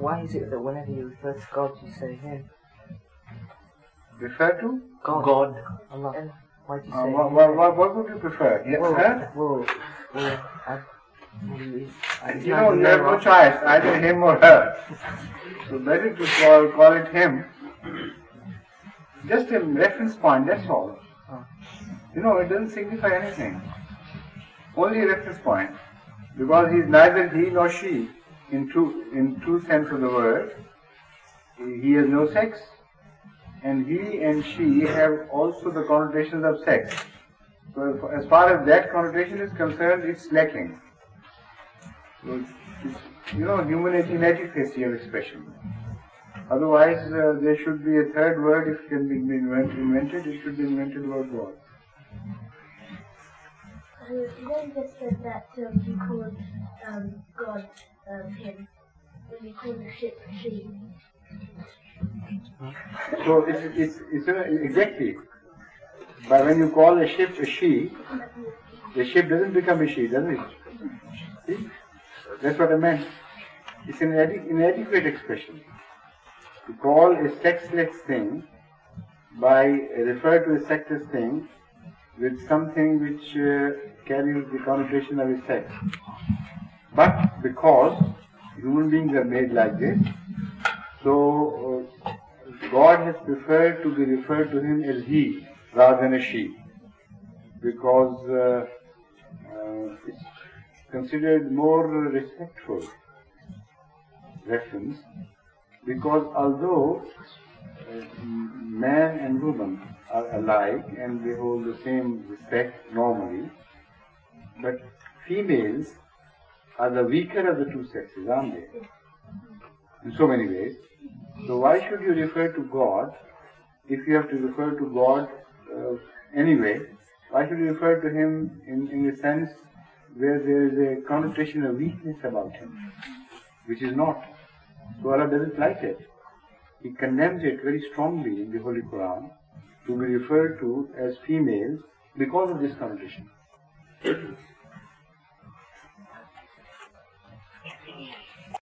why is it that whenever you refer to God, you say Him? Refer to? God. Allah. Why do you say Him? What would you prefer? You have no choice, either him or her. So better to call it him. Just a reference point, that's all. It doesn't signify anything. Only a reference point. Because he is neither he nor she in true sense of the word. He has no sex, and he and she have also the connotations of sex. So as far as that connotation is concerned, it's lacking. So it's, human inadequacy of expression. Otherwise, there should be a third word. If it can be invented, it should be invented about God. You then just said that you called God him, when you called the ship she. So it's exactly. But when you call a ship a she, the ship doesn't become a she, does it? See? That's what I meant. It's an inadequate expression. To call a sexless thing refer to a sexless thing with something which carries the connotation of a sex. But because human beings are made like this, so God has preferred to be referred to him as he rather than a she, because it's considered more respectful reference, because although man and woman are alike and they hold the same respect normally, but females are the weaker of the two sexes, aren't they? In so many ways. So why should you refer to God, if you have to refer to God anyway, why should you refer to him in a sense where there is a connotation of weakness about him, which is not. So Allah doesn't like it. He condemns it very strongly in the Holy Quran to be referred to as female because of this connotation.